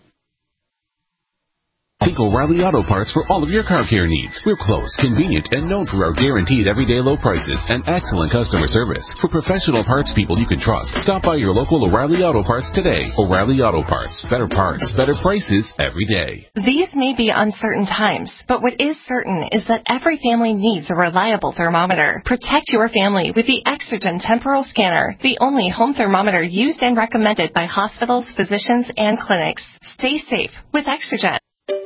Think O'Reilly Auto Parts for all of your car care needs. We're close, convenient, and known for our guaranteed everyday low prices and excellent customer service. For professional parts people you can trust, stop by your local O'Reilly Auto Parts today. O'Reilly Auto Parts. Better parts, better prices every day. These may be uncertain times, but what is certain is that every family needs a reliable thermometer. Protect your family with the Exergen Temporal Scanner, the only home thermometer used and recommended by hospitals, physicians, and clinics. Stay safe with Exergen.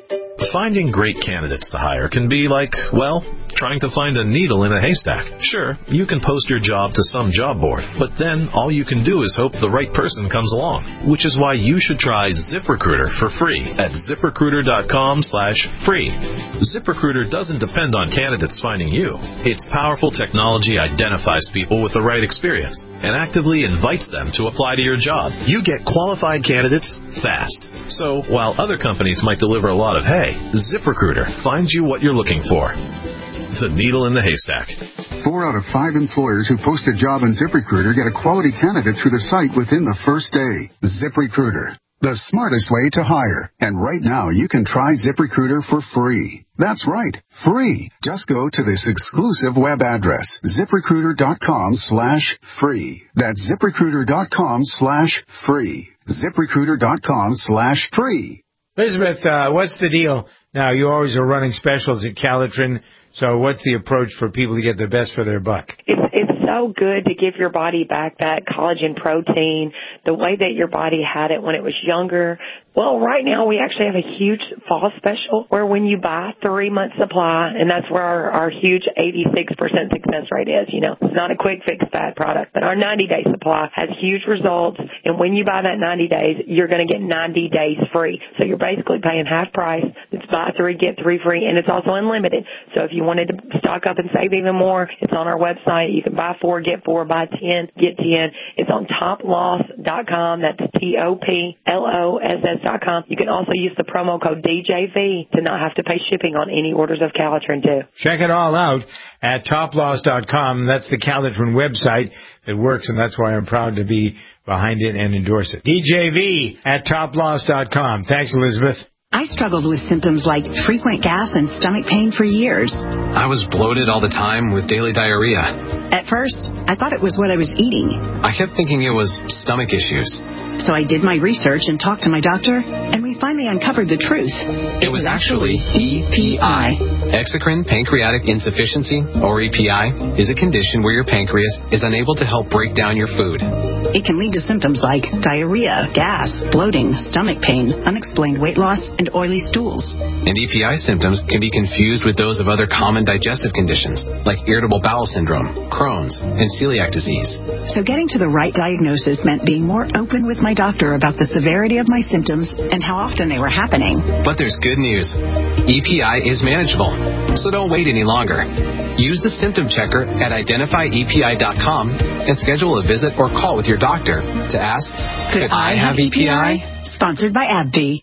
Finding great candidates to hire can be like, well, trying to find a needle in a haystack. Sure, you can post your job to some job board, but then all you can do is hope the right person comes along, which is why you should try ZipRecruiter for free at ZipRecruiter.com slash free. ZipRecruiter doesn't depend on candidates finding you. Its powerful technology identifies people with the right experience and actively invites them to apply to your job. You get qualified candidates fast. So while other companies might deliver a lot of hay, ZipRecruiter finds you what you're looking for. The needle in the haystack. Four out of five employers who post a job on ZipRecruiter get a quality candidate through the site within the first day. ZipRecruiter, the smartest way to hire. And right now, you can try ZipRecruiter for free. That's right, free. Just go to this exclusive web address, ZipRecruiter.com slash free. That's ZipRecruiter.com slash free. ZipRecruiter.com slash free. Elizabeth, uh, what's the deal? Now, you always are running specials at Calitrin, so what's the approach for people to get the best for their buck? It's, it's so good to give your body back that collagen protein, the way that your body had it when it was younger. Well, right now we actually have a huge fall special where when you buy three months supply, and that's where our, our huge eighty-six percent success rate is, you know, it's not a quick fix fad product, but our ninety day supply has huge results. And when you buy that ninety days, you're going to get ninety days free. So you're basically paying half price. It's buy three, get three free, and it's also unlimited. So if you wanted to stock up and save even more, it's on our website. You can buy four, get four, buy ten, get ten. It's on top loss dot com. That's T O P L O S S dot com. You can also use the promo code D J V to not have to pay shipping on any orders of Calitrin, too. Check it all out at top loss dot com. That's the Calitrin website that works, and that's why I'm proud to be behind it and endorse it. D J V at top loss dot com. Thanks, Elizabeth. I struggled with symptoms like frequent gas and stomach pain for years. I was bloated all the time with daily diarrhea. At first, I thought it was what I was eating. I kept thinking it was stomach issues. So I did my research and talked to my doctor, and we finally uncovered the truth. It was actually E P I. Exocrine pancreatic insufficiency, or E P I, is a condition where your pancreas is unable to help break down your food. It can lead to symptoms like diarrhea, gas, bloating, stomach pain, unexplained weight loss, and oily stools. And E P I symptoms can be confused with those of other common digestive conditions, like irritable bowel syndrome, Crohn's, and celiac disease. So getting to the right diagnosis meant being more open with my doctor about the severity of my symptoms and how often they were happening. But there's good news. E P I is manageable, so don't wait any longer. Use the symptom checker at identify E P I dot com and schedule a visit or call with your doctor to ask, could I have E P I? Sponsored by AbbVie.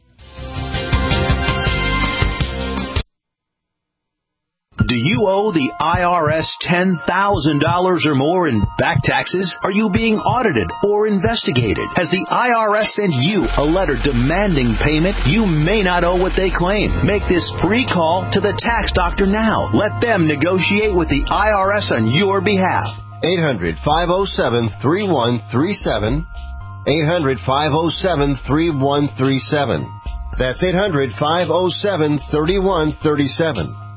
Do you owe the I R S ten thousand dollars or more in back taxes? Are you being audited or investigated? Has the I R S sent you a letter demanding payment? You may not owe what they claim. Make this free call to the tax doctor now. Let them negotiate with the I R S on your behalf. eight hundred, five oh seven, three one three seven. eight hundred, five oh seven, three one three seven. That's eight hundred, five oh seven, three one three seven.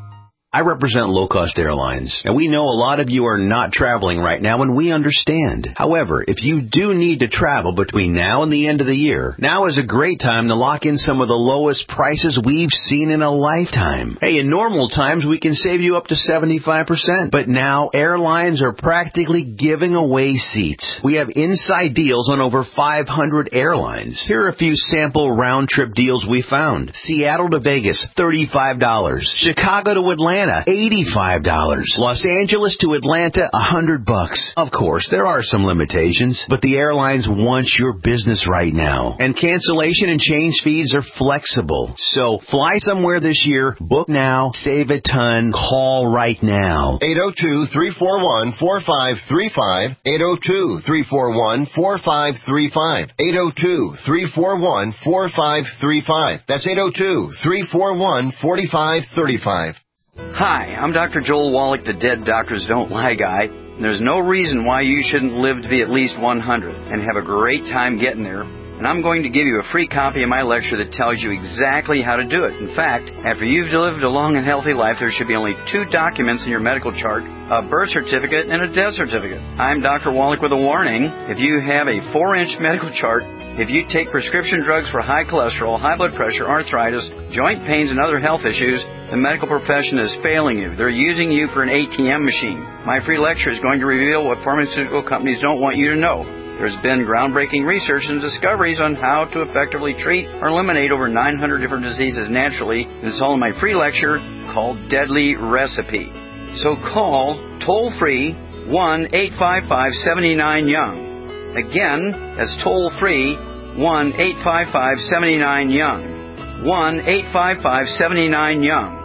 I represent low-cost airlines, and we know a lot of you are not traveling right now, and we understand. However, if you do need to travel between now and the end of the year, now is a great time to lock in some of the lowest prices we've seen in a lifetime. Hey, in normal times, we can save you up to seventy-five percent, but now airlines are practically giving away seats. We have inside deals on over five hundred airlines. Here are a few sample round-trip deals we found. Seattle to Vegas, thirty-five dollars. Chicago to Atlanta, eighty-five dollars. Los Angeles to Atlanta, one hundred bucks. Of course, there are some limitations, but the airlines want your business right now. And cancellation and change fees are flexible. So fly somewhere this year, book now, save a ton, call right now. eight oh two, three four one, four five three five. eight oh two, three four one, four five three five. eight oh two, three four one, four five three five. That's eight oh two, three four one, four five three five. Hi, I'm Doctor Joel Wallach, the Dead Doctors Don't Lie guy. There's no reason why you shouldn't live to be at least one hundred and have a great time getting there. And I'm going to give you a free copy of my lecture that tells you exactly how to do it. In fact, after you've lived a long and healthy life, there should be only two documents in your medical chart, a birth certificate and a death certificate. I'm Doctor Wallach with a warning. If you have a four-inch medical chart, if you take prescription drugs for high cholesterol, high blood pressure, arthritis, joint pains, and other health issues, the medical profession is failing you. They're using you for an A T M machine. My free lecture is going to reveal what pharmaceutical companies don't want you to know. There's been groundbreaking research and discoveries on how to effectively treat or eliminate over nine hundred different diseases naturally, and it's all in my free lecture called Deadly Recipe. So call toll-free one eight five five, seven nine young. Again, that's toll-free one eight five five, seven nine young. one eight five five, seven nine young.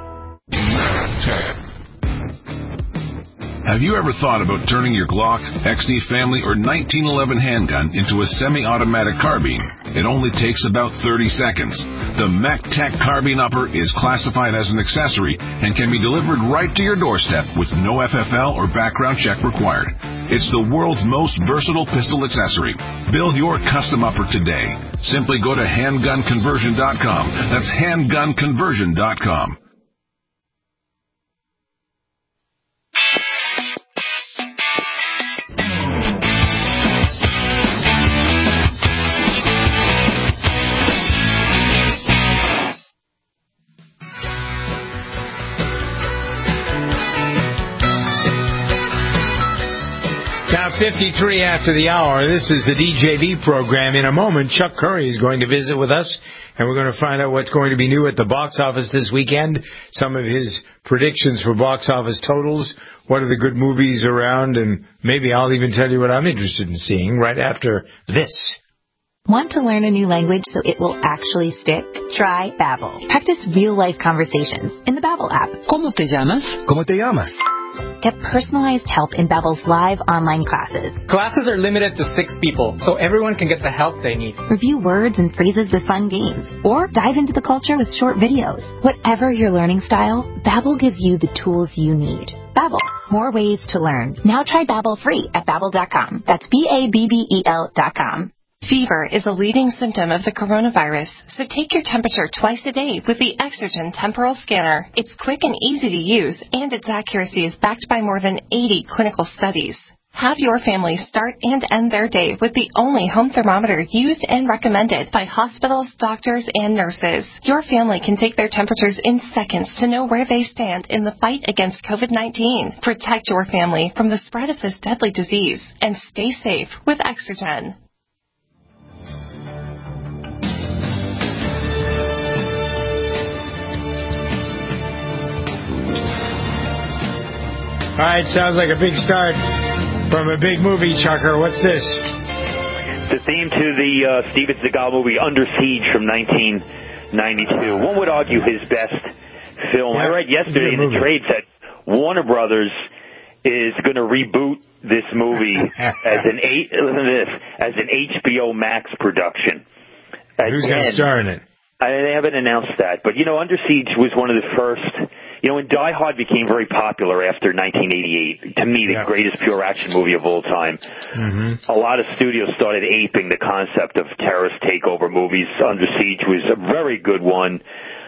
Have you ever thought about turning your Glock, X D Family, or nineteen eleven handgun into a semi-automatic carbine? It only takes about thirty seconds. The MacTech Carbine Upper is classified as an accessory and can be delivered right to your doorstep with no F F L or background check required. It's the world's most versatile pistol accessory. Build your custom upper today. Simply go to handgun conversion dot com. That's handgun conversion dot com. Now, fifty-three after the hour, this is the D J V program. In a moment, Chuck Curry is going to visit with us, and we're going to find out what's going to be new at the box office this weekend, some of his predictions for box office totals, what are the good movies around, and maybe I'll even tell you what I'm interested in seeing right after this. Want to learn a new language so it will actually stick? Try Babbel. Practice real-life conversations in the Babbel app. ¿Cómo te llamas? ¿Cómo te llamas? Get personalized help in Babbel's live online classes. Classes are limited to six people, so everyone can get the help they need. Review words and phrases with fun games, or dive into the culture with short videos. Whatever your learning style, Babbel gives you the tools you need. Babbel, more ways to learn. Now try Babbel free at Babbel dot com. That's B A B B E L dot com. Fever is a leading symptom of the coronavirus, so take your temperature twice a day with the Exergen Temporal Scanner. It's quick and easy to use, and its accuracy is backed by more than eighty clinical studies. Have your family start and end their day with the only home thermometer used and recommended by hospitals, doctors, and nurses. Your family can take their temperatures in seconds to know where they stand in the fight against COVID nineteen. Protect your family from the spread of this deadly disease, and stay safe with Exergen. All right, sounds like a big start from a big movie, Chucker. What's this? The theme to the uh, Steven Seagal movie Under Siege from nineteen ninety-two. One would argue his best film. Yeah, I read yesterday in the trades that Warner Brothers is going to reboot this movie as an eight, listen to this, as an H B O Max production. Who's going to star in it? I, they haven't announced that, but you know, Under Siege was one of the first. You know, when Die Hard became very popular after nineteen eighty-eight, to me, the yeah. greatest pure action movie of all time, mm-hmm. a lot of studios started aping the concept of terrorist takeover movies. Under Siege was a very good one.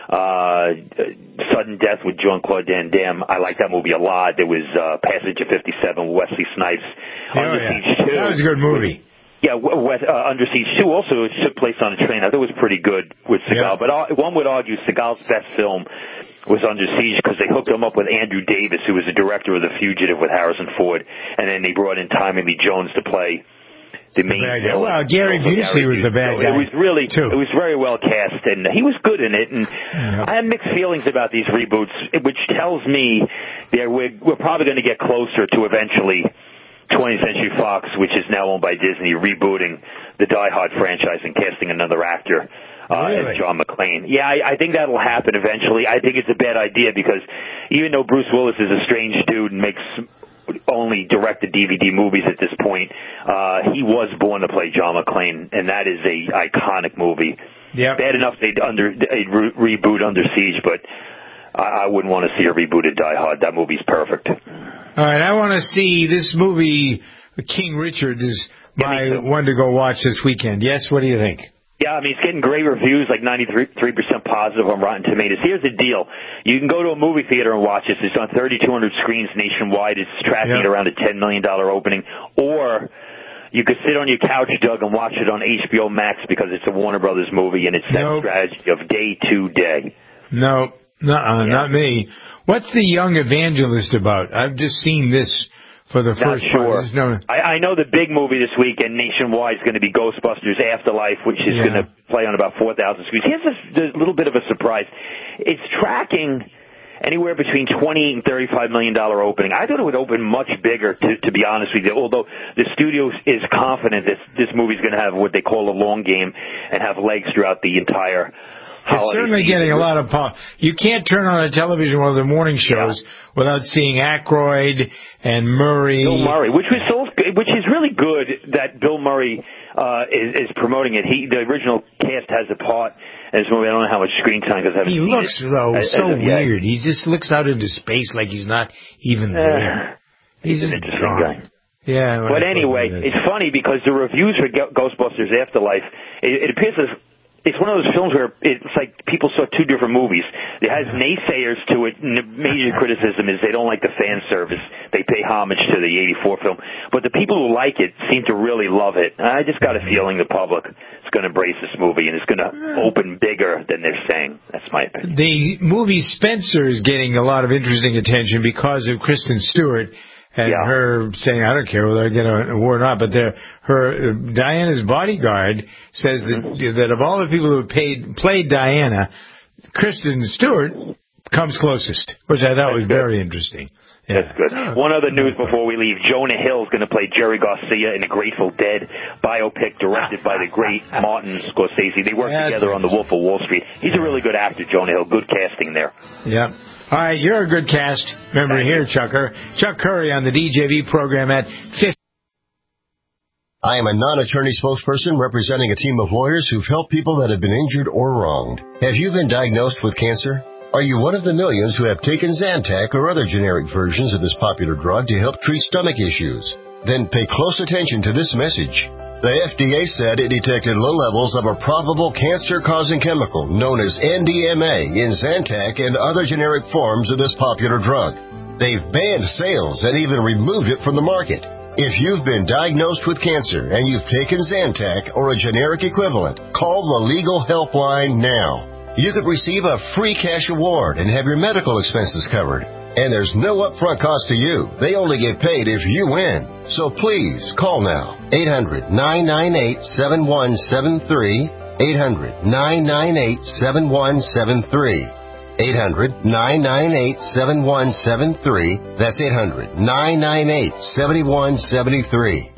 uh, Sudden Death with Jean-Claude Van Damme. I like that movie a lot. There was uh, Passage of fifty-seven with Wesley Snipes. Oh, Under yeah. Siege two. That was a good movie. Yeah, West, uh, Under Siege two also took place on a train. I thought it was pretty good with Seagal. Yeah. But uh, one would argue Seagal's best film was Under Siege because they hooked him up with Andrew Davis, who was the director of The Fugitive with Harrison Ford, and then they brought in Tommy Lee Jones to play the main villain. Well, Gary Busey was the bad so guy. It was really, too. it was very well cast, and he was good in it. And yeah. I have mixed feelings about these reboots, which tells me that we're, we're probably going to get closer to eventually twentieth Century Fox, which is now owned by Disney, rebooting the Die Hard franchise and casting another actor. Uh, really? as John McClane. Yeah, I, I think that'll happen eventually. I think it's a bad idea because even though Bruce Willis is a strange dude and makes only direct-to-D V D movies at this point, uh, he was born to play John McClane, and that is a iconic movie. Yeah. Bad enough they'd, under, they'd re- reboot Under Siege, but I, I wouldn't want to see a rebooted Die Hard. That movie's perfect. All right, I want to see this movie, King Richard, is my one to go watch this weekend. Yes, what do you think? Yeah, I mean, it's getting great reviews, like ninety-three percent positive on Rotten Tomatoes. Here's the deal. You can go to a movie theater and watch this. It's on thirty-two hundred screens nationwide. It's tracking yeah. at around a ten million dollars opening. Or you could sit on your couch, Doug, and watch it on H B O Max because it's a Warner Brothers movie, and it's that nope. strategy of day to day. No, nuh-uh, yeah. not me. What's The Young Evangelist about? I've just seen this for the Not first sure. part. No... I, I know the big movie this weekend nationwide is going to be Ghostbusters Afterlife, which is yeah. going to play on about four thousand screens. Here's a, a little bit of a surprise. It's tracking anywhere between twenty and thirty-five million dollars opening. I thought it would open much bigger, to, to be honest with you, although the studio is confident that this movie is going to have what they call a long game and have legs throughout the entire It's certainly getting a lot of pop. You can't turn on a television one of the morning shows yeah. without seeing Aykroyd and Murray. Bill Murray, which was so, which is really good that Bill Murray uh, is, is promoting it. He, the original cast has a part in this movie. I don't know how much screen time because I haven't he seen looks it though as, so as weird. He just looks out into space like he's not even there. Uh, he's an interesting guy. Yeah. Well, but anyway, it's funny because the reviews for Ghostbusters Afterlife, it, it appears as it's one of those films where it's like people saw two different movies. It has naysayers to it, and the major criticism is they don't like the fan service. They pay homage to the eighty-four film. But the people who like it seem to really love it. And I just got a feeling the public is going to embrace this movie, and it's going to open bigger than they're saying. That's my opinion. The movie Spencer is getting a lot of interesting attention because of Kristen Stewart. And yeah. her saying, I don't care whether I get an award or not, but her uh, Diana's bodyguard says that mm-hmm. that of all the people who paid, played Diana, Kristen Stewart comes closest, which I thought That's was good. very interesting. Yeah. That's good. So, One other news before we leave. Jonah Hill is going to play Jerry Garcia in a Grateful Dead biopic directed by the great Martin Scorsese. They worked That's together on The Wolf of Wall Street. He's a really good actor, Jonah Hill. Good casting there. Yeah. All right, you're a good cast member here, Chucker. Chuck Curry on the D J V program at fifty. I am a non-attorney spokesperson representing a team of lawyers who've helped people that have been injured or wronged. Have you been diagnosed with cancer? Are you one of the millions who have taken Zantac or other generic versions of this popular drug to help treat stomach issues? Then pay close attention to this message. The F D A said it detected low levels of a probable cancer-causing chemical known as N D M A in Zantac and other generic forms of this popular drug. They've banned sales and even removed it from the market. If you've been diagnosed with cancer and you've taken Zantac or a generic equivalent, call the Legal Helpline now. You could receive a free cash award and have your medical expenses covered. And there's no upfront cost to you. They only get paid if you win. So please, call now. eight hundred, nine nine eight, seven one seven three. eight hundred, nine nine eight, seven one seven three. eight hundred, nine nine eight, seven one seven three. That's eight hundred, nine nine eight, seven one seven three.